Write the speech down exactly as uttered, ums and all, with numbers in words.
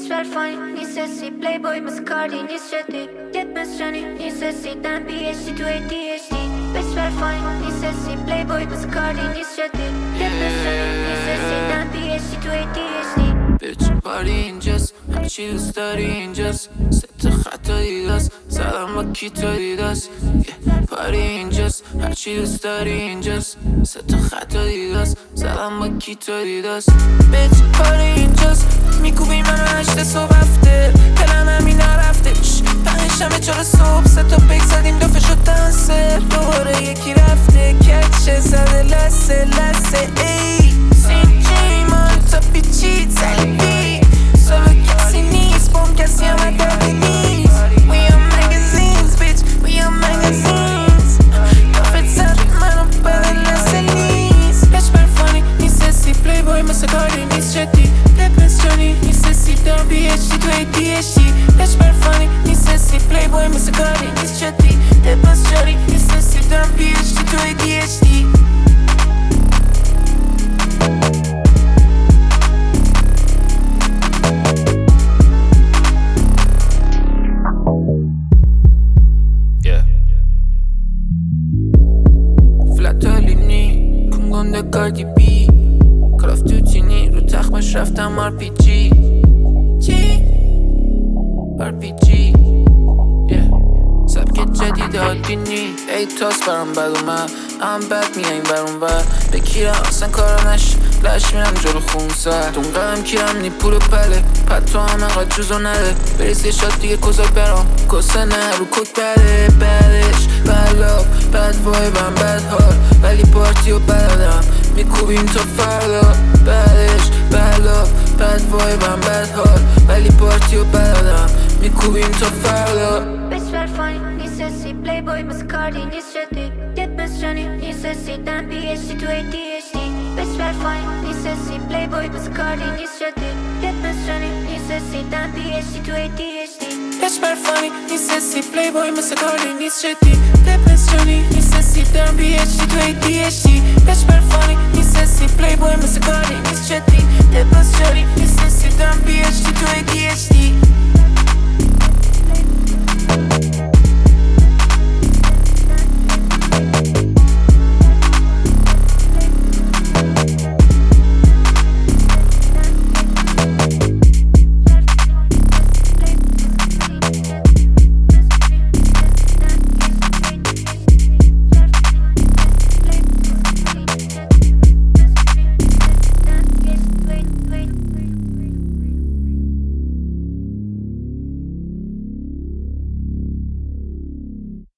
verfani نیستی پلیبوی مثل کاردی نیست جدی گت مسجانی نیستی دن پی اچ دی تو ای دی اچ دی بیچ verfani نیستی پلیبوی مثل کاردی نیست جدی گت مسجانی نیستی دن پی اچ دی تو ای دی اچ دی Bitch پاری اینجاست هرچی دوست داری اینجاست ست خطا دیدست زدم با کی تو دیدست پاری اینجاست هرچی دوست داری اینجاست ست خطا دیدست زدم با کی تو دیدست Bitch پاری اینجاست میکوبی منو هشت صبح هفته دلم همین نرفته پنج شمه چهار صبح سه تا پیک زدیم دفعه شد دنسر دوباره یکی رفته کچه زده لسه لسه ای سینجی من تا پیچید زلیبی سالو کسی نیست بام کسی هم دردی نیست We are magazines bitch We are magazines دفعه زد منو بده لسه نیست Bitch برفانی نیستی پلیبوی مثل کاری نیست جدی دپنس جانی نیستی دارم پی اچ دی تو ای دی اچ دی Bitch برفانی نیستی پلیبوی مثل کاری نیست جدی دپنس جانی نیستی دارم پی اچ دی تو ای دی اچ دی کاردی بی کراف تو تینی رو تخمش رفتم آر پی جی چی؟ آر پی جی سبک جدید عادی نی ای تاس برام بد اومد هم بد میگه این برون ور بکیرم اصلا کارا نش لش میرم جلو خون سر دون قدم کیرم نی پول پله پد تو هم انقدر جوزو نده بریز یه شاد دیگه کزاک برام کسه نه رو کک بده بدش بد لاف بد وایبم بد حال ولی پارتی و بلدم میکوبیم تا فردا بدش بد لاف بد وایبم بد حال ولی پارتی و بلدم میکوبیم تا فردا Bitch verfani نیستی پلیبوی مثل کاردی نیست جدی گت مسجانی نیستی دن پی اچ دی تو ای دی اچ دی Bitch verfani نیستی پلیبوی مثل کاردی نیست جدی گت مسجانی نیستی دن پی اچ دی تو ای دی اچ دی Bitch برفانی نیستی پلیبوی مثل کاردی نیست جدی گت مسجانی نیستی دن پی اچ دی تو ای دی اچ دی Bitch برفانی نیستی پلیبوی مثل کاردی نیست جدی گت مسجانی